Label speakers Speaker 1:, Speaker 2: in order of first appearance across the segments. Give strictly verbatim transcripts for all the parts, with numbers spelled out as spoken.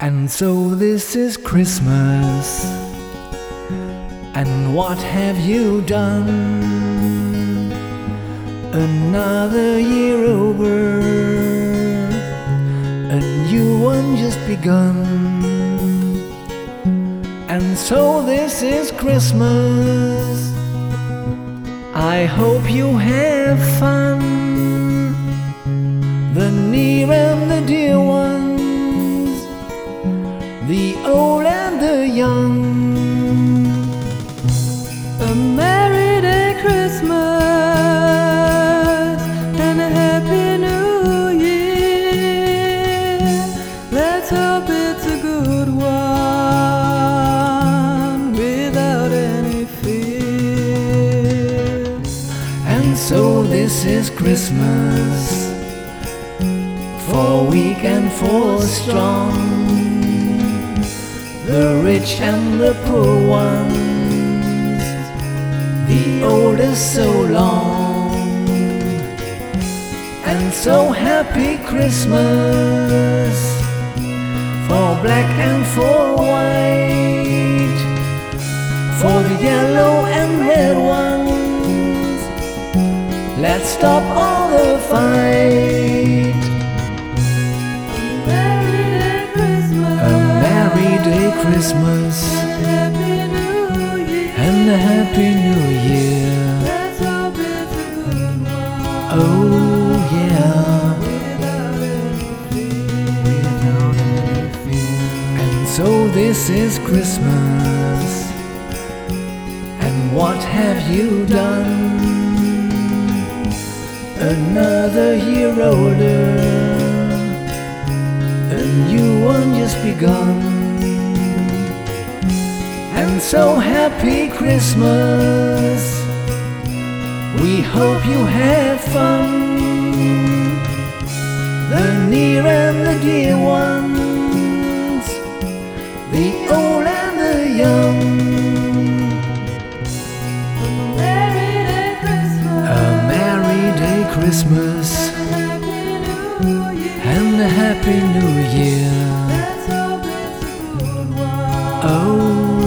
Speaker 1: And so this is Christmas, and what have you done? Another year over, a new one just begun. And so this is Christmas, I hope you have fun. The near and the dear ones, the old and the young.
Speaker 2: A merry day Christmas and a happy new year. Let's hope it's a good one without any fear.
Speaker 1: And so this is Christmas, for weak and for strong, the rich and the poor ones, the oldest so long. And so happy Christmas, for black and for white, for the yellow and red ones. Let's stop all the fight. Christmas and a happy new year.
Speaker 2: Let's hope it's a good one.
Speaker 1: Oh yeah,
Speaker 2: without any fear.
Speaker 1: And so this is Christmas, and what have you done? Another year older, a new one just begun. And so happy Christmas, we hope you have fun. The near and the dear ones, the old and the young.
Speaker 2: A merry day Christmas,
Speaker 1: a merry day Christmas,
Speaker 2: and a happy new year.
Speaker 1: and a happy new year.
Speaker 2: Let's hope it's a good one.
Speaker 1: Oh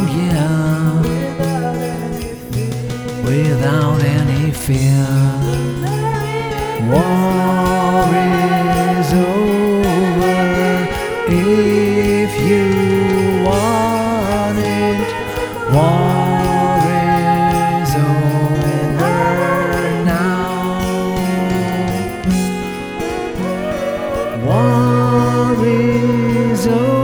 Speaker 1: without any fear. War is over if you want it. War is over now. War is over.